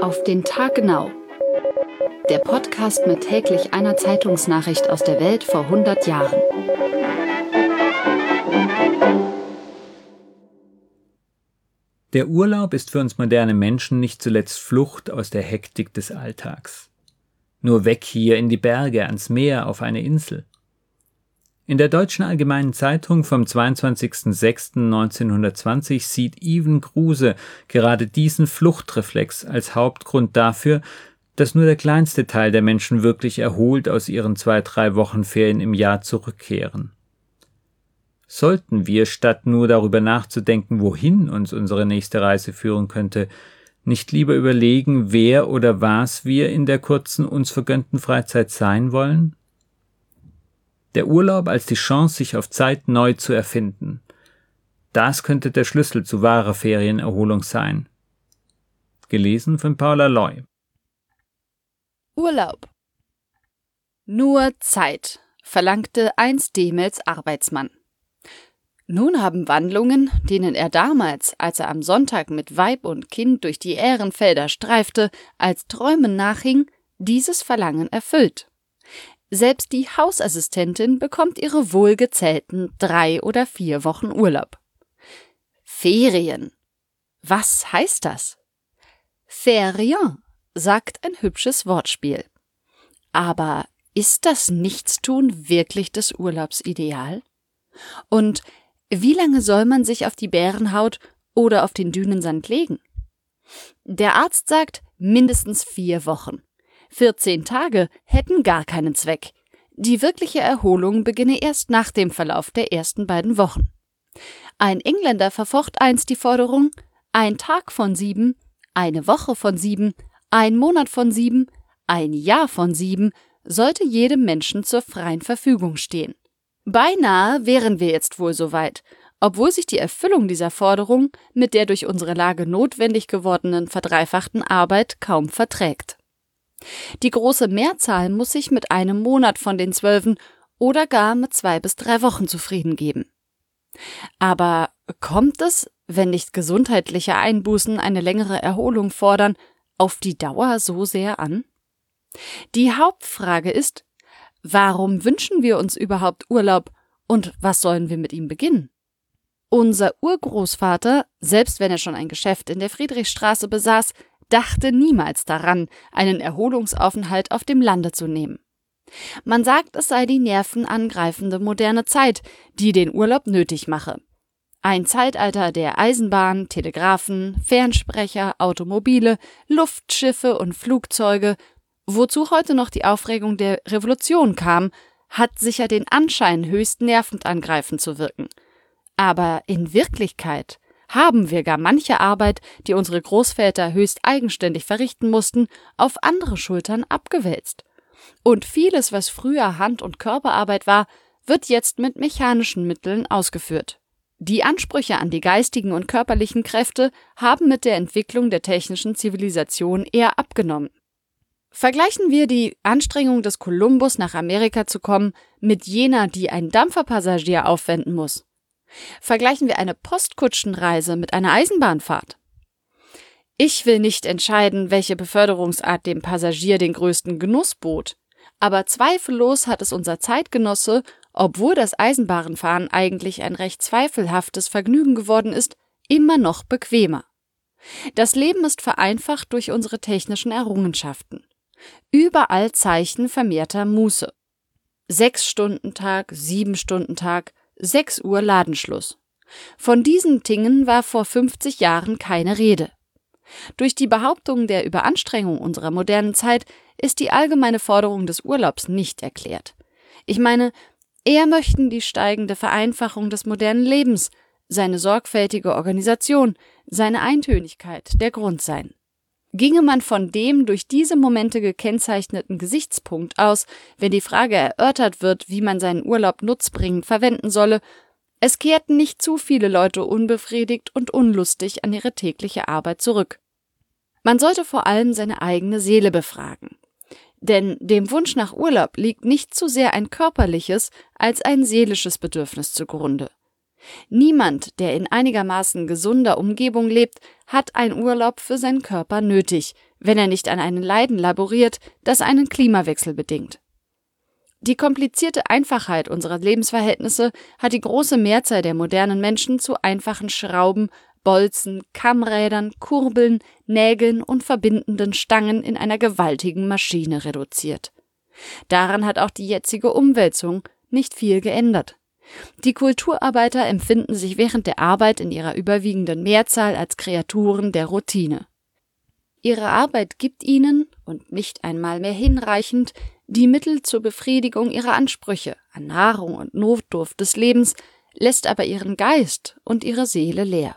Auf den Tag genau. Der Podcast mit täglich einer Zeitungsnachricht aus der Welt vor 100 Jahren. Der Urlaub ist für uns moderne Menschen nicht zuletzt Flucht aus der Hektik des Alltags. Nur weg hier in die Berge, ans Meer, auf eine Insel. In der Deutschen Allgemeinen Zeitung vom 22.06.1920 sieht Iven Kruse gerade diesen Fluchtreflex als Hauptgrund dafür, dass nur der kleinste Teil der Menschen wirklich erholt aus ihren 2-3 Wochen Ferien im Jahr zurückkehren. Sollten wir, statt nur darüber nachzudenken, wohin uns unsere nächste Reise führen könnte, nicht lieber überlegen, wer oder was wir in der kurzen, uns vergönnten Freizeit sein wollen? Der Urlaub als die Chance, sich auf Zeit neu zu erfinden. Das könnte der Schlüssel zu wahrer Ferienerholung sein. Gelesen von Paula Loy. Urlaub. Nur Zeit, verlangte einst Demels Arbeitsmann. Nun haben Wandlungen, denen er damals, als er am Sonntag mit Weib und Kind durch die Ährenfelder streifte, als Träumen nachhing, dieses Verlangen erfüllt. Selbst die Hausassistentin bekommt ihre wohlgezählten 3 oder 4 Wochen Urlaub. Ferien. Was heißt das? Ferien, sagt ein hübsches Wortspiel. Aber ist das Nichtstun wirklich das Urlaubsideal? Und wie lange soll man sich auf die Bärenhaut oder auf den Dünensand legen? Der Arzt sagt mindestens 4 Wochen. 14 Tage hätten gar keinen Zweck. Die wirkliche Erholung beginne erst nach dem Verlauf der ersten 2 Wochen. Ein Engländer verfocht einst die Forderung: 1 Tag von 7, 1 Woche von 7, 1 Monat von 7, 1 Jahr von 7 sollte jedem Menschen zur freien Verfügung stehen. Beinahe wären wir jetzt wohl so weit, obwohl sich die Erfüllung dieser Forderung mit der durch unsere Lage notwendig gewordenen verdreifachten Arbeit kaum verträgt. Die große Mehrzahl muss sich mit 1 Monat von den 12 oder gar mit 2 bis 3 Wochen zufrieden geben. Aber kommt es, wenn nicht gesundheitliche Einbußen eine längere Erholung fordern, auf die Dauer so sehr an? Die Hauptfrage ist: Warum wünschen wir uns überhaupt Urlaub und was sollen wir mit ihm beginnen? Unser Urgroßvater, selbst wenn er schon ein Geschäft in der Friedrichstraße besaß, dachte niemals daran, einen Erholungsaufenthalt auf dem Lande zu nehmen. Man sagt, es sei die nervenangreifende moderne Zeit, die den Urlaub nötig mache. Ein Zeitalter der Eisenbahn, Telegraphen, Fernsprecher, Automobile, Luftschiffe und Flugzeuge. Wozu heute noch die Aufregung der Revolution kam, hat sicher den Anschein, höchst nervend angreifend zu wirken. Aber in Wirklichkeit haben wir gar manche Arbeit, die unsere Großväter höchst eigenständig verrichten mussten, auf andere Schultern abgewälzt. Und vieles, was früher Hand- und Körperarbeit war, wird jetzt mit mechanischen Mitteln ausgeführt. Die Ansprüche an die geistigen und körperlichen Kräfte haben mit der Entwicklung der technischen Zivilisation eher abgenommen. Vergleichen wir die Anstrengung des Kolumbus, nach Amerika zu kommen, mit jener, die ein Dampferpassagier aufwenden muss. Vergleichen wir eine Postkutschenreise mit einer Eisenbahnfahrt. Ich will nicht entscheiden, welche Beförderungsart dem Passagier den größten Genuss bot, aber zweifellos hat es unser Zeitgenosse, obwohl das Eisenbahnfahren eigentlich ein recht zweifelhaftes Vergnügen geworden ist, immer noch bequemer. Das Leben ist vereinfacht durch unsere technischen Errungenschaften. Überall Zeichen vermehrter Muße. 6-Stunden-Tag, 7-Stunden-Tag, 6 Uhr Ladenschluss. Von diesen Dingen war vor 50 Jahren keine Rede. Durch die Behauptung der Überanstrengung unserer modernen Zeit ist die allgemeine Forderung des Urlaubs nicht erklärt. Ich meine, eher möchten die steigende Vereinfachung des modernen Lebens, seine sorgfältige Organisation, seine Eintönigkeit der Grund sein. Ginge man von dem durch diese Momente gekennzeichneten Gesichtspunkt aus, wenn die Frage erörtert wird, wie man seinen Urlaub nutzbringend verwenden solle, es kehrten nicht zu viele Leute unbefriedigt und unlustig an ihre tägliche Arbeit zurück. Man sollte vor allem seine eigene Seele befragen. Denn dem Wunsch nach Urlaub liegt nicht zu sehr ein körperliches als ein seelisches Bedürfnis zugrunde. Niemand, der in einigermaßen gesunder Umgebung lebt, hat einen Urlaub für seinen Körper nötig, wenn er nicht an einem Leiden laboriert, das einen Klimawechsel bedingt. Die komplizierte Einfachheit unserer Lebensverhältnisse hat die große Mehrzahl der modernen Menschen zu einfachen Schrauben, Bolzen, Kammrädern, Kurbeln, Nägeln und verbindenden Stangen in einer gewaltigen Maschine reduziert. Daran hat auch die jetzige Umwälzung nicht viel geändert. Die Kulturarbeiter empfinden sich während der Arbeit in ihrer überwiegenden Mehrzahl als Kreaturen der Routine. Ihre Arbeit gibt ihnen, und nicht einmal mehr hinreichend, die Mittel zur Befriedigung ihrer Ansprüche an Nahrung und Notdurft des Lebens, lässt aber ihren Geist und ihre Seele leer.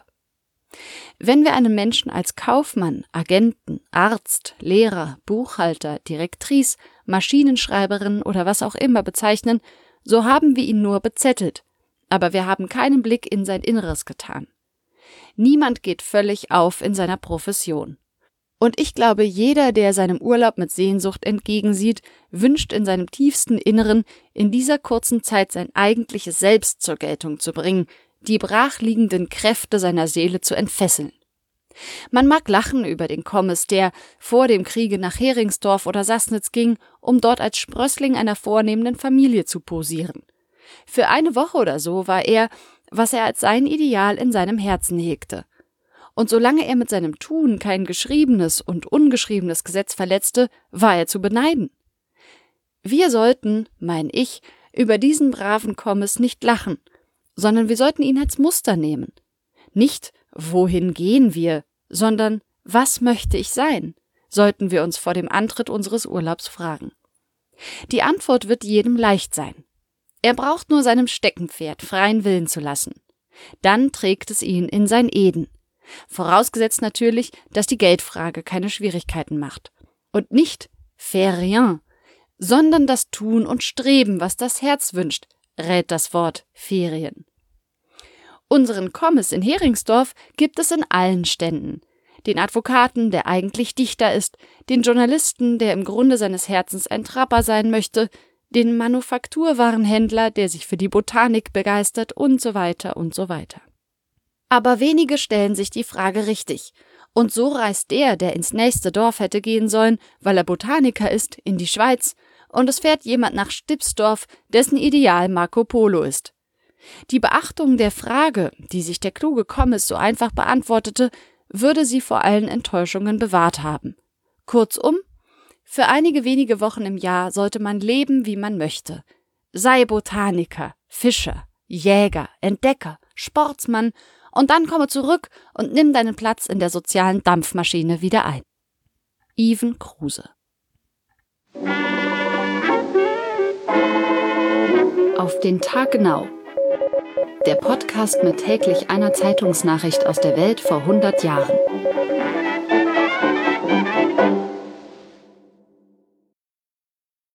Wenn wir einen Menschen als Kaufmann, Agenten, Arzt, Lehrer, Buchhalter, Direktrice, Maschinenschreiberin oder was auch immer bezeichnen, so haben wir ihn nur bezettelt, aber wir haben keinen Blick in sein Inneres getan. Niemand geht völlig auf in seiner Profession. Und ich glaube, jeder, der seinem Urlaub mit Sehnsucht entgegensieht, wünscht in seinem tiefsten Inneren, in dieser kurzen Zeit sein eigentliches Selbst zur Geltung zu bringen, die brachliegenden Kräfte seiner Seele zu entfesseln. Man mag lachen über den Kommis, der vor dem Kriege nach Heringsdorf oder Sassnitz ging, um dort als Sprössling einer vornehmenden Familie zu posieren. Für eine Woche oder so war er, was er als sein Ideal in seinem Herzen hegte. Und solange er mit seinem Tun kein geschriebenes und ungeschriebenes Gesetz verletzte, war er zu beneiden. Wir sollten, mein ich, über diesen braven Kommis nicht lachen, sondern wir sollten ihn als Muster nehmen. Nicht, wohin gehen wir, sondern was möchte ich sein, sollten wir uns vor dem Antritt unseres Urlaubs fragen. Die Antwort wird jedem leicht sein. Er braucht nur seinem Steckenpferd freien Willen zu lassen. Dann trägt es ihn in sein Eden. Vorausgesetzt natürlich, dass die Geldfrage keine Schwierigkeiten macht. Und nicht faire rien, sondern das Tun und Streben, was das Herz wünscht, rät das Wort Ferien. Unseren Kommis in Heringsdorf gibt es in allen Ständen. Den Advokaten, der eigentlich Dichter ist, den Journalisten, der im Grunde seines Herzens ein Trapper sein möchte, den Manufakturwarenhändler, der sich für die Botanik begeistert und so weiter und so weiter. Aber wenige stellen sich die Frage richtig. Und so reist der ins nächste Dorf hätte gehen sollen, weil er Botaniker ist, in die Schweiz, und es fährt jemand nach Stipsdorf, dessen Ideal Marco Polo ist. Die Beachtung der Frage, die sich der kluge Kommis so einfach beantwortete, würde sie vor allen Enttäuschungen bewahrt haben. Kurzum, für einige wenige Wochen im Jahr sollte man leben, wie man möchte. Sei Botaniker, Fischer, Jäger, Entdecker, Sportsmann und dann komme zurück und nimm deinen Platz in der sozialen Dampfmaschine wieder ein. Iven Kruse. Auf den Tag genau. Der Podcast mit täglich einer Zeitungsnachricht aus der Welt vor 100 Jahren.